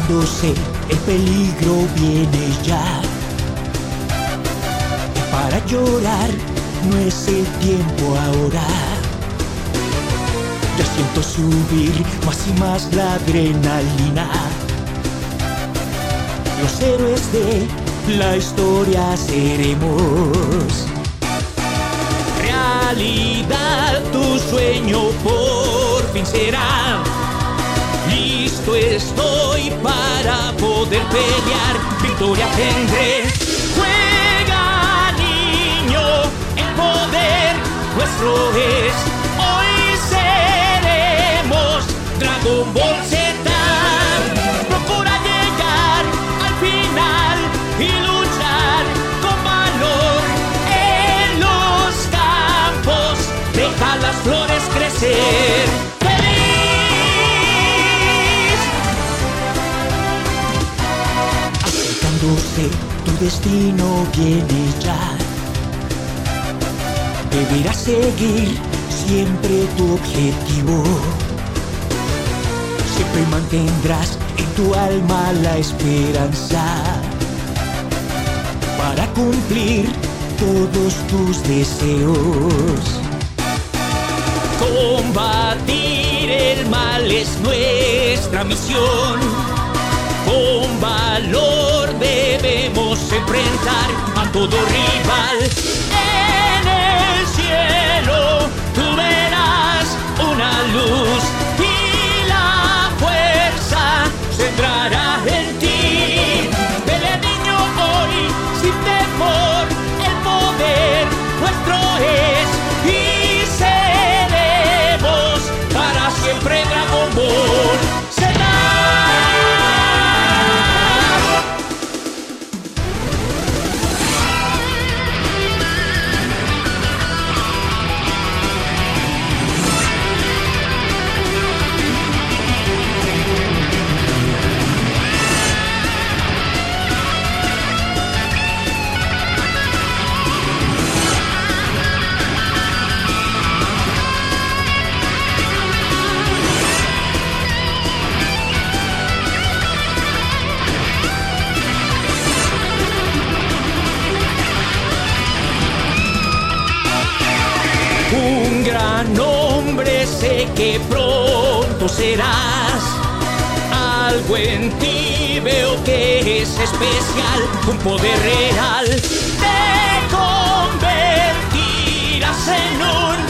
acercándose, el peligro viene ya. Y para llorar no es el tiempo ahora. Ya siento subir más y más la adrenalina. Los héroes de la historia seremos. Realidad, tu sueño por fin será. Listo estoy para poder pelear, victoria tendré. Juega, niño, el poder nuestro es. Hoy seremos Dragon Ball Z. Procura llegar al final y luchar con valor en los campos. Deja las flores crecer. Tu destino viene ya. Deberás seguir siempre tu objetivo. Siempre mantendrás en tu alma la esperanza para cumplir todos tus deseos. Combatir el mal es nuestra misión. Con valor debemos enfrentar a todo rival. En el cielo tú verás una luz y la fuerza centrará en ti. Pelea, niño, hoy sin temor. El poder nuestro es y seremos para siempre Dragon Ball Z. Un gran hombre, sé que pronto serás. Algo en ti veo que es especial, un poder real. Te convertirás en un